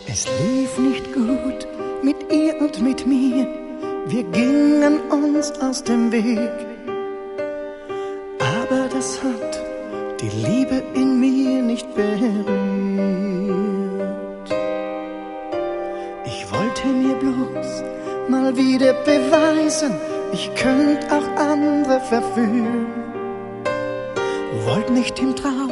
Es lief nicht gut mit ihr und mit mir, wir gingen uns aus dem Weg. Aber das hat die Liebe in mir nicht berührt. Ich wollte mir bloß mal wieder beweisen, ich könnte auch andere verführen. Wollt nicht im Traum